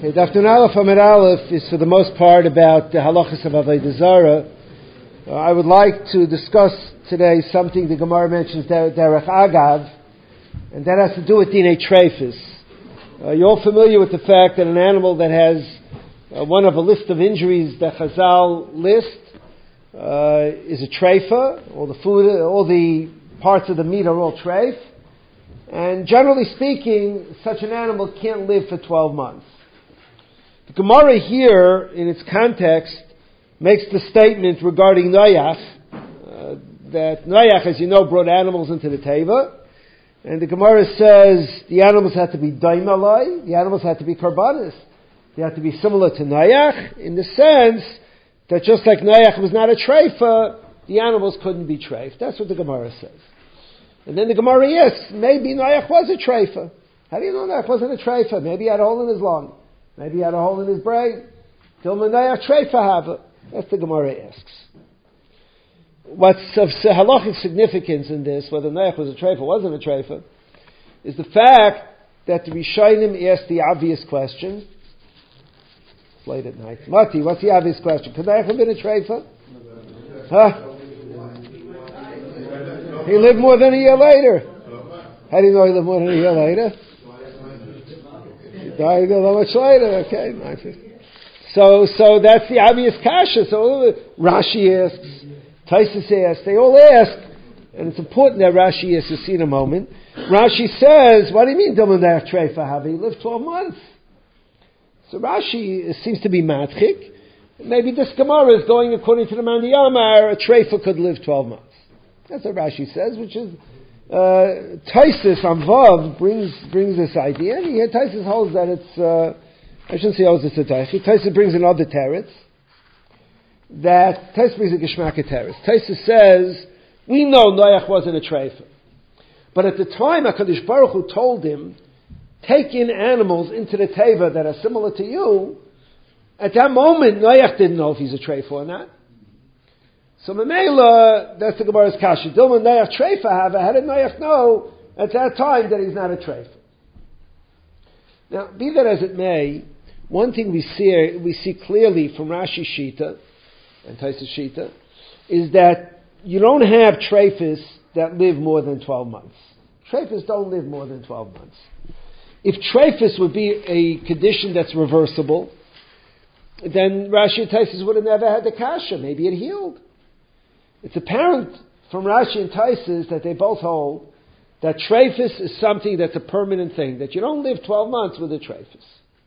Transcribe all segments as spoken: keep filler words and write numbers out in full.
Okay, Daf Nun Aleph Amud Aleph is for the most part about the halachas of Avodah Zarah. Uh, I would like to discuss today something the Gemara mentions, Derech Agav, and that has to do with Dinei Treifus. Uh, you're all familiar with the fact that an animal that has uh, one of a list of injuries that Chazal list uh, is a treifa. All the food, all the parts of the meat are all treif. And generally speaking, such an animal can't live for twelve months. The Gemara here, in its context, makes the statement regarding Noach, uh, that Noach, as you know, brought animals into the Teva, and the Gemara says the animals had to be daimalai, the animals had to be karbanis, they had to be similar to Noach, in the sense that just like Noach was not a treifa, the animals couldn't be treif. That's what the Gemara says. And then the Gemara asks, maybe Noach was a treifa. How do you know Noach wasn't a treifa? Maybe he had a hole in his lung. Maybe he had a hole in his brain. Dilma Noach treifa hava. That's the Gemara asks. What's of halachic significance in this, whether Noach was a treifa or wasn't a treifa, is the fact that the Rishonim asked the obvious question. It's late at night. Mati, what's the obvious question? Could Noach have been a treifa? Huh? He lived more than a year later. How do you know he lived more than a year later? He died a little much later. Okay, so so that's the obvious kasha. So Rashi asks, Taisus asks, they all ask, and it's important that Rashi asks. You'll see in a moment. Rashi says, "What do you mean, Domanach Treifa Havi? He lived twelve months." So Rashi seems to be matchik. Maybe this Gemara is going according to the Mandi Amar. A Treifa could live twelve months. That's what Rashi says, which is uh, Taisus on Vav brings brings this idea, and here Taisus holds that it's uh, I shouldn't say holds it's a Taisus. Taisus brings another teretz that Taisus brings a Geshmaka teretz. Taisus says we know Noach wasn't a treifa, but at the time HaKadosh Baruch Hu told him take in animals into the teva that are similar to you. At that moment, Noach didn't know if he's a treifa or not. So Mamela, that's the Gemara's kasha. Dilma Noach treifa hava. How did Noach know at that time that he's not a treifa? Now, be that as it may, one thing we see we see clearly from Rashi Shita and Taisus Shita is that you don't have treifas that live more than twelve months. Treifas don't live more than twelve months. If treifas would be a condition that's reversible, then Rashi and Taisus would have never had the kasha. Maybe it healed. It's apparent from Rashi and Taisus that they both hold that treifus is something that's a permanent thing, that you don't live twelve months with a treifus.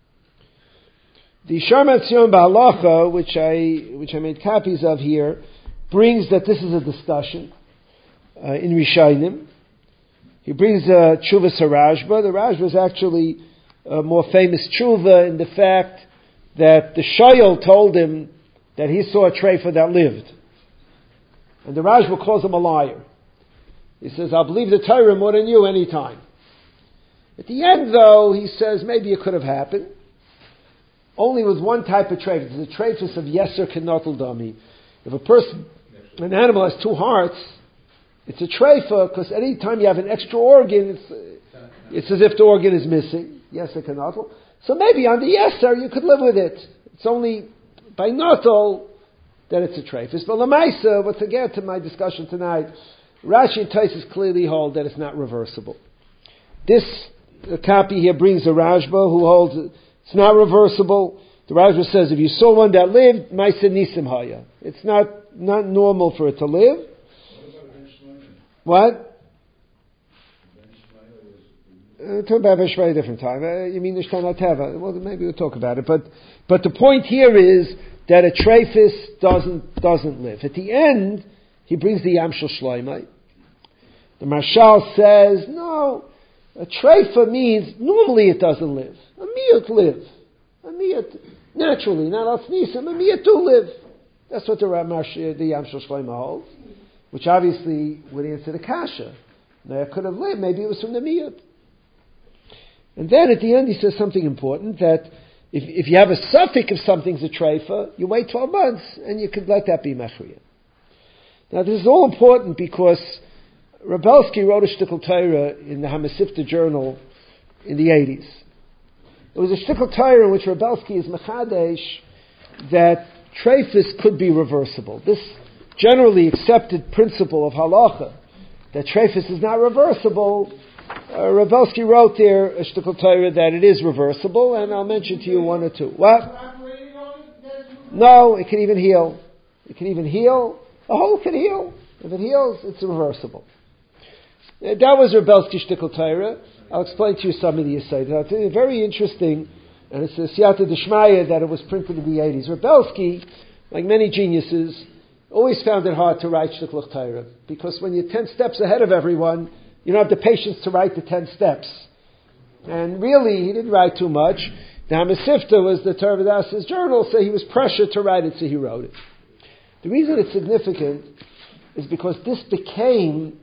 The Sharmat Sion Ba'alacha, which I which I made copies of here, brings that this is a discussion uh, in Rishonim. He brings uh, Tshuvas HaRashba. The Rashba is actually a more famous tshuva in the fact that the Shayol told him that he saw a treifa that lived. And the Rashba calls him a liar. He says, I'll believe the Torah more than you any time. At the end, though, he says, maybe it could have happened. Only with one type of treifus. It's a treifus of yeser kenotl dami. If a person, an animal has two hearts, it's a treifa, because any time you have an extra organ, it's, it's as if the organ is missing. Yeser kenotl. So maybe on the yeser, you could live with it. It's only by notl that it's a treifus. But Lamaisa, what's again to my discussion tonight, Rashi and Taisus clearly hold that it's not reversible. This uh, copy here brings a Rashba who holds it's not reversible. The Rashba says if you saw one that lived, Maisa Nisim Haya. It's not, not normal for it to live. What? Uh, talk about Ben Shmai a different time. Uh, you mean Nishtana Teva? Well, maybe we'll talk about it. But but the point here is that a treifus doesn't doesn't live. At the end, he brings the Yamshel Shloimei. The Marshal says, no, a treifa means normally it doesn't live. A miyut live. A miyut, naturally, not al tznisim, a miyut do live. That's what the Marsh, the Yamshel Shloimei holds, which obviously would answer the kasha. Now, it could have lived, maybe it was from the miyut. And then at the end he says something important, that If, if you have a suffix of something's a treifa, you wait twelve months and you could let that be mechriya. Now this is all important because Rebelsky wrote a shtickle Torah in the Hamasifta journal in the eighties. It was a shtickle Torah in which Rebelsky is mechadesh that treifus could be reversible. This generally accepted principle of halacha, that treifus is not reversible, uh, Rebelsky wrote there a shtickle Torah that it is reversible, and I'll mention to you one or two. What? No, it can even heal. It can even heal. The hole can heal. If it heals, it's reversible. Uh, that was Rebelsky shtickle Torah. I'll explain to you some of the aside. It's very interesting, and it's a siyata d'shmaya that it was printed in the eighties. Rebelsky, like many geniuses, always found it hard to write shtickle Torah, because when you're ten steps ahead of everyone, you don't have the patience to write the ten steps. And really, he didn't write too much. The Hamasifta was the Torah V'Das's journal, so he was pressured to write it, so he wrote it. The reason it's significant is because this became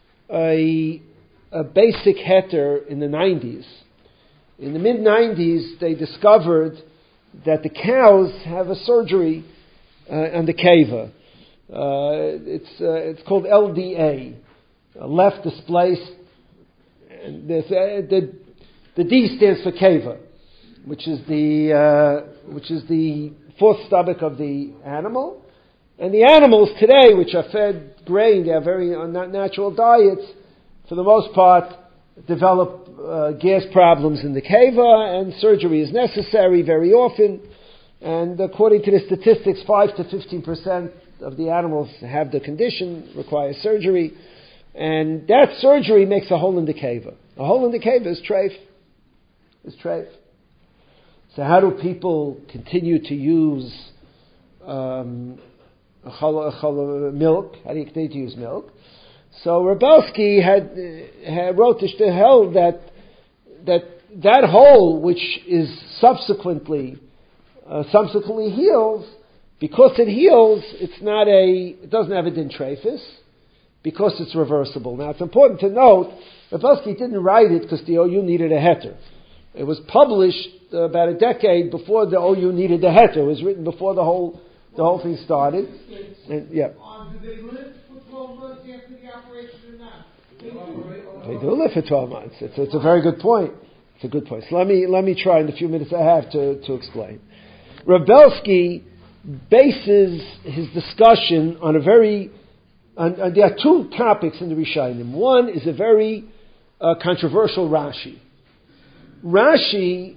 a, a basic heter in the nineties. In the mid nineties, they discovered that the cows have a surgery uh, on the keva. Uh, it's uh, it's called L D A, uh, left displaced. And the, the the D stands for keva, which is the uh, which is the fourth stomach of the animal. And the animals today, which are fed grain, they have very unnatural diets, for the most part, develop uh, gas problems in the keva, and surgery is necessary very often. And according to the statistics, five to fifteen percent of the animals have the condition, require surgery, and that surgery makes a hole in the keva. A hole in the keva is treif. Is treif. So how do people continue to use um, a chol, a chol, milk? How do you continue to use milk? So Rebelsky had, had wrote to held that that that hole, which is subsequently uh, subsequently heals, because it heals, it's not a it doesn't have a din treifus, because it's reversible. Now it's important to note, Rebelsky didn't write it because the O U needed a heter. It was published uh, about a decade before the O U needed the heter. It was written before the whole the whole thing started. And, yeah. They do live for twelve months. It's, it's a very good point. It's a good point. So let me let me try in the few minutes I have to, to explain. Rebelsky bases his discussion on a very on, on, there are two topics in the Rishonim. One is a very uh, controversial Rashi. Rashi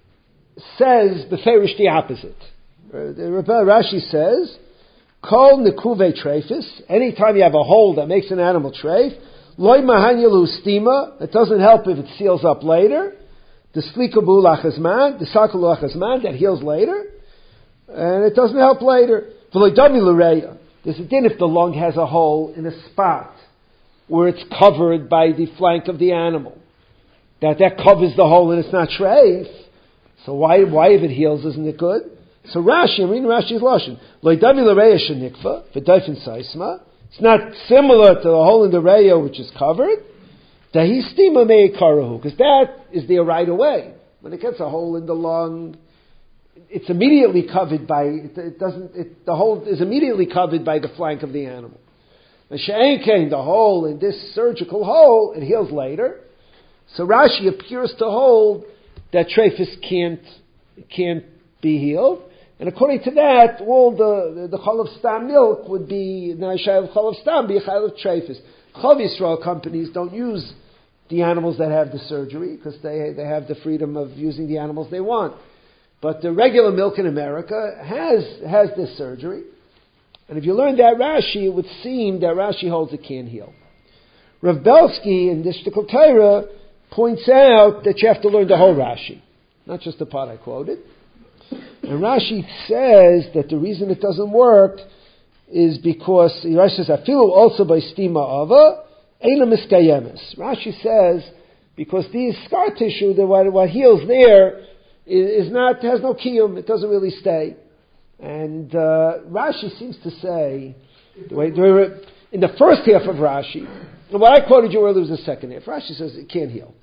says beferish the opposite. Uh, the Rashi says, "Kol nekuve treifis." Anytime you have a hole that makes an animal treif, loy mahanyalu stima. It doesn't help if it seals up later. The slikabu lachazman, the sakalu lachazman, that heals later, and it doesn't help later. V'loydami l'reya. There's a din if the lung has a hole in a spot where it's covered by the flank of the animal. That that covers the hole and it's not treif. So why why if it heals isn't it good? So Rashi, I'm reading Rashi's lashon. Loydami l'reya shenikva v'dayfin saisma. It's not similar to the hole in the reya which is covered. Dahi stima mei karahu, because that is there right away. When it gets a hole in the lung, it's immediately covered by it, it doesn't. It, the hole is immediately covered by the flank of the animal. The she'ein kain, the hole in this surgical hole, it heals later. So Rashi appears to hold that treifus can't can't be healed, and according to that, all the the, the chol of stam milk would be na'ishay chol of stam be a chol of treifus. Chav Yisrael companies don't use the animals that have the surgery because they they have the freedom of using the animals they want. But the regular milk in America has has this surgery, and if you learn that Rashi, it would seem that Rashi holds it can't heal. Rav Belsky in this shtickle Torah points out that you have to learn the whole Rashi, not just the part I quoted. And Rashi says that the reason it doesn't work is because Rashi says afilu also by stima ava eina miskayemes. Rashi says because these scar tissue, that what, what heals there is, is not has no kiyum. It doesn't really stay. And uh, Rashi seems to say the way in the first half of Rashi, and what I quoted you earlier was the second half. Rashi says it can't heal.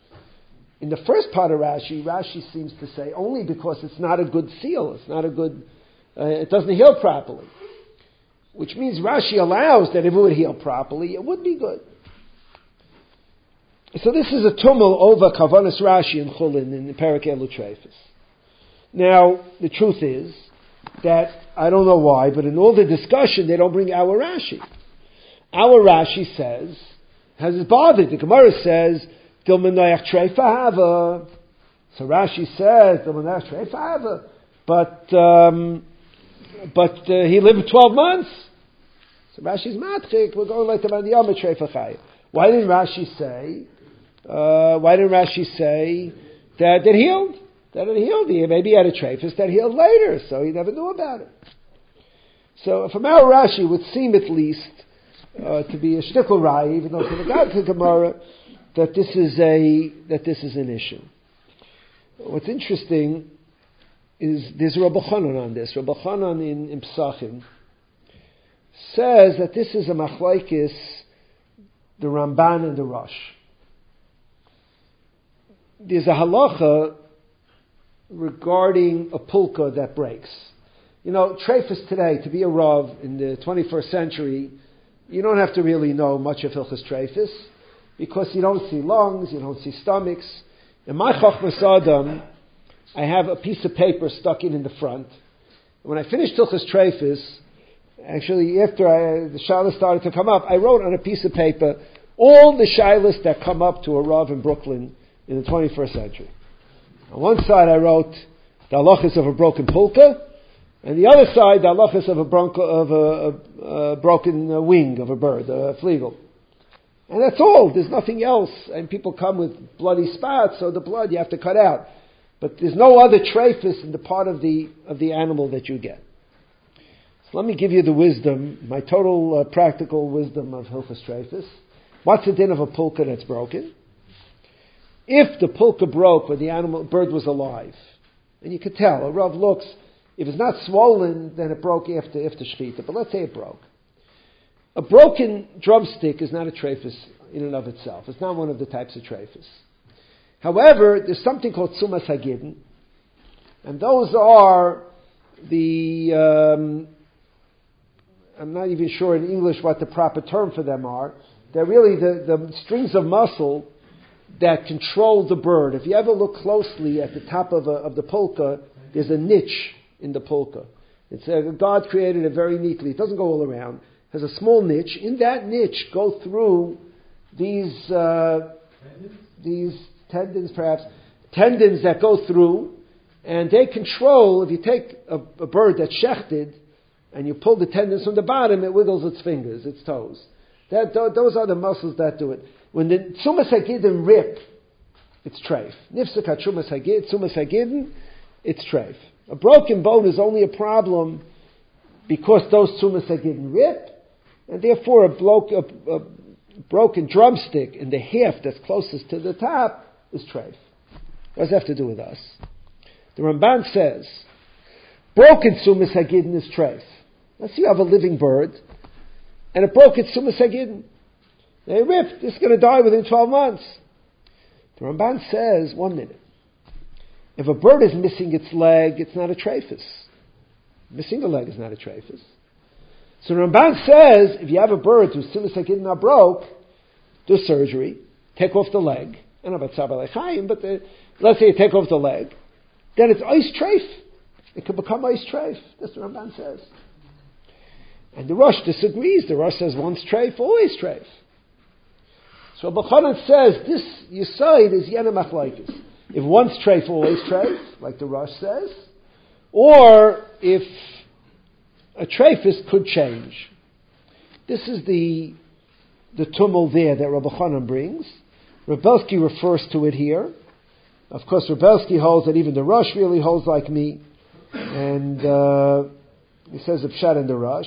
In the first part of Rashi, Rashi seems to say only because it's not a good seal. It's not a good. Uh, it doesn't heal properly. Which means Rashi allows that if it would heal properly, it would be good. So this is a tumul over Kavanas Rashi and Chulin in the Perek Elu Treifus. Now, the truth is that, I don't know why, but in all the discussion they don't bring our Rashi. Our Rashi says, has it bothered? The Gemara says, Dil Menoach Treifa Hava. So Rashi says, Dil Menoach Treifa Hava. But, um, but uh, he lived twelve months. So Rashi's matchik, we're going like the Mandiyama Treifa Chaya. Why didn't Rashi say, uh, why didn't Rashi say that it healed? That it healed. He maybe he had a trephus that healed later, so he never knew about it. So from our Rashi, it would seem at least uh, to be a shtickle rai, even though to the God to Gemara, that this is a that this is an issue. What's interesting is there's Rabbi Chanan on this. Rabbi Chanan in, in Psachim says that this is a machlaikis, the Ramban and the Rosh. There's a halacha regarding a pulka that breaks. You know, treifus today, to be a Rav in the twenty-first century, you don't have to really know much of Hilchas treifus, because you don't see lungs, you don't see stomachs. In my Chochmas Adam, I have a piece of paper stuck in in the front. When I finished Hilchas treifus, actually after I, the shilas started to come up, I wrote on a piece of paper all the shilas that come up to a Rav in Brooklyn in the twenty-first century. On one side I wrote the halachas of a broken pulka, and the other side the halachas of a, bronco, of a, a, a broken uh, wing of a bird, a fliegel. And that's all. There's nothing else. And people come with bloody spots, so the blood you have to cut out. But there's no other trephus in the part of the of the animal that you get. So let me give you the wisdom, my total uh, practical wisdom of Hilchas trephus. What's the din of a pulka that's broken? If the pulka broke when the animal bird was alive, and you could tell, a Rav looks, if it's not swollen, then it broke after after shechita. But let's say it broke. A broken drumstick is not a trephus in and of itself. It's not one of the types of trephus. However, there's something called sumas hagidin, and those are the, um, I'm not even sure in English what the proper term for them are. They're really the, the strings of muscle that control the bird. If you ever look closely at the top of, a, of the pulka, there's a niche in the pulka. It's a, God created it very neatly. It doesn't go all around. It has a small niche. In that niche go through these uh, these tendons, perhaps, tendons that go through, and they control, if you take a, a bird that's shechted, and you pull the tendons from the bottom, it wiggles its fingers, its toes. That, those are the muscles that do it. When the tzumas hagidin rip, it's treif. Nifsaka tzumas hagid, tzumas hagidin, it's treif. A broken bone is only a problem because those tzumas hagidin rip, and therefore a, bloke, a, a broken drumstick in the half that's closest to the top is treif. What does that have to do with us? The Ramban says, broken tzumas hagidin is treif. Let's see you have a living bird, and it broke its tzumas hagidin. They ripped. It's going to die within twelve months. The Ramban says, one minute. If a bird is missing its leg, it's not a trephus. Missing a leg is not a trephus. So the Ramban says, if you have a bird whose tzumas hagidin are broke, do surgery, take off the leg. I don't know about Sabah Lechaim, but the, let's say you take off the leg, then it's ice treif. It could become ice treif. That's what the Ramban says. And the Rosh disagrees. The Rosh says once treif, always treif. So Rabbi Chanan says this Yisoid is Yena Machlaikis. If once treif, always treif, like the Rosh says, or if a treifus could change. This is the the tumul there that Rabbi Chanan brings. Rebelsky refers to it here. Of course, Rebelsky holds that even the Rosh really holds like me, and uh, he says a pshat in the Rosh.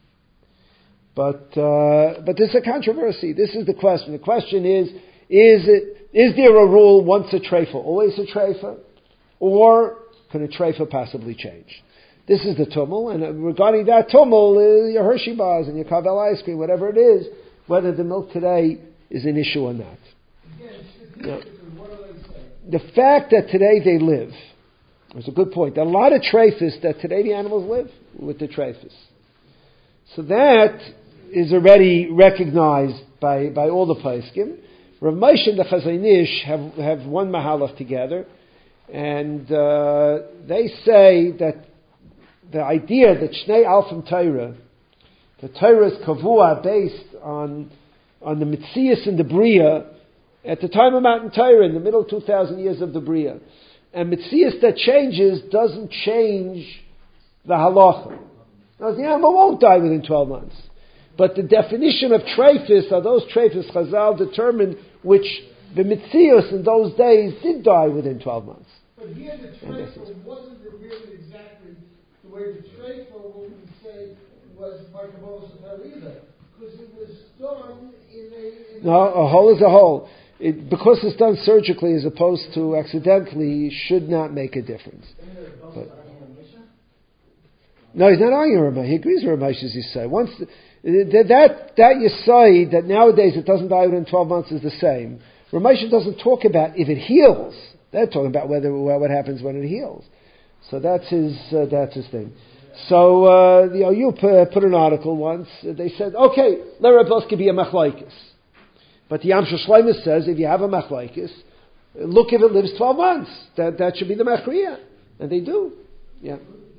But uh, but this is a controversy. This is the question. The question is: Is it is there a rule once a treifa, always a treifa, or can a treifa possibly change? This is the tumul, and regarding that tumul, uh, your Hershey bars and your Carvel ice cream, whatever it is, whether the milk today is an issue or not. Now, the fact that today they live is a good point. There are a lot of treifas that today the animals live with the treifas. So that is already recognized by, by all the poskim. Rav Moshe and the Chazon Ish have, have one mahalach together, and uh, they say that the idea that Shnei Alfim Torah, the Torah is kavua based on on the Mitzias and the Bria at the time of Matan Torah in the middle two thousand years of the Bria, and Mitzias that changes doesn't change the halacha. Now the animal won't die within twelve months, but the definition of treifis are those treifis Chazal determined which the Mitzias in those days did die within twelve months. But here the treifah wasn't revealed exactly the way the treifah, what we say, was by Kabbalah Satarida, because it was done in a... In no, a hole is a hole. It, because it's done surgically as opposed to accidentally, should not make a difference. But, no, he's not arguing with Ramesh. He agrees with Ramesh, as you say. Once the, that that you say that nowadays it doesn't die within twelve months is the same. Ramesh doesn't talk about if it heals. They're talking about whether what happens when it heals. So that's his uh, that's his thing. So uh, the O U put, put an article once. They said, okay, Lerabos could be a machlaikis, but the Yam Shlomo says if you have a machlaikis, look if it lives twelve months. That that should be the machriya, and they do. Yeah.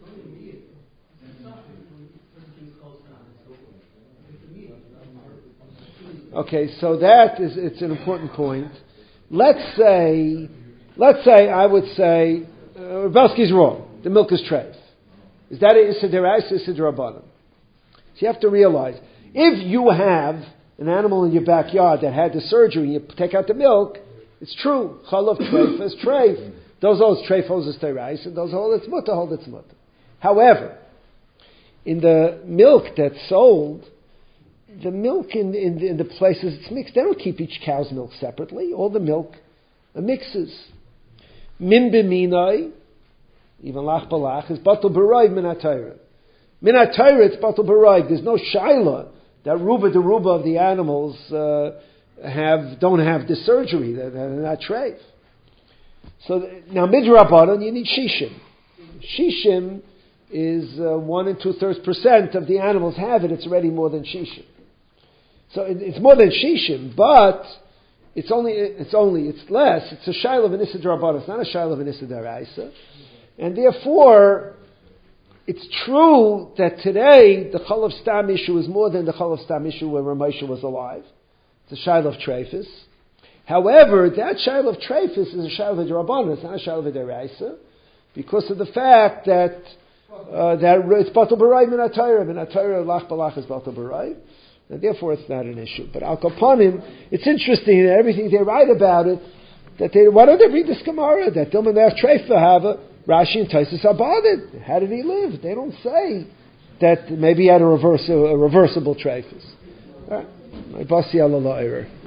Okay, so that is it's an important point. Let's say, let's say I would say uh, Rebelski's wrong. The milk is treif. Is that a Issa Deraisa or Issa Derabanan? So you have to realize, if you have an animal in your backyard that had the surgery, you take out the milk, it's true. Chalav treif is treif. Those hold treif holds is Deraisa, and those hold it's mutter, hold it's mutter. However, in the milk that's sold, the milk in, in, in the places it's mixed, they don't keep each cow's milk separately. All the milk mixes. Min b'minai, even lach balach, is batal b'rayv min ha'torah. Min ha'torah, it's batal b'rayv. There's no shaila that ruba de ruba of the animals uh, have don't have the surgery. They're, they're not treif. So now midrabanan, you need shishim. Shishim is uh, one and two thirds percent of the animals have it. It's already more than shishim. So it, it's more than shishim, but it's only it's only it's less. It's a shaila of an issa d'rabbanan. It's not a shaila of an issa d'oraisa, and therefore it's true that today the chalav stam issue is more than the chalav stam issue when Ramesha was alive. It's a shaila of treifis. However, that shaila of treifis is a shaila of d'rabbanan. It's not a shaila of d'oraisa because of the fact that uh, that it's batal b'rayv min ha'torah. Min ha'torah lach balach is batal b'rayv. And therefore it's not an issue. But Al Kapanim, it's interesting that everything they write about it, that they, why don't they read this Gemara, that Dilman Ef Treifa have a Rashi and Taisus Abadid? How did he live? They don't say that maybe he had a, reverse, a reversible Treifas. All right. My Basi Allah error.